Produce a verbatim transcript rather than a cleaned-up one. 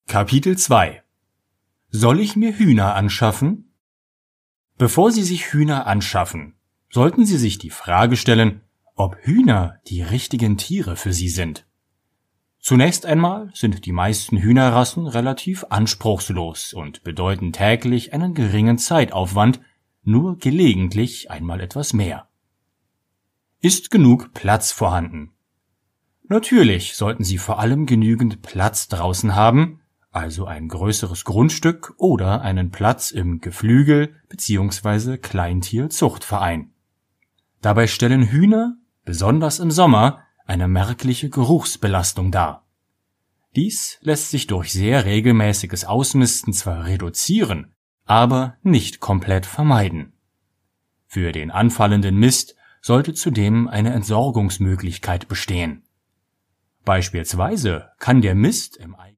Kapitel zwei. Soll ich mir Hühner anschaffen? Bevor Sie sich Hühner anschaffen, sollten Sie sich die Frage stellen, ob Hühner die richtigen Tiere für Sie sind. Zunächst einmal sind die meisten Hühnerrassen relativ anspruchslos und bedeuten täglich einen geringen Zeitaufwand, nur gelegentlich einmal etwas mehr. Ist genug Platz vorhanden? Natürlich sollten Sie vor allem genügend Platz draußen haben, also ein größeres Grundstück oder einen Platz im Geflügel- bzw. Kleintierzuchtverein. Dabei stellen Hühner, besonders im Sommer, eine merkliche Geruchsbelastung dar. Dies lässt sich durch sehr regelmäßiges Ausmisten zwar reduzieren, aber nicht komplett vermeiden. Für den anfallenden Mist sollte zudem eine Entsorgungsmöglichkeit bestehen. Beispielsweise kann der Mist im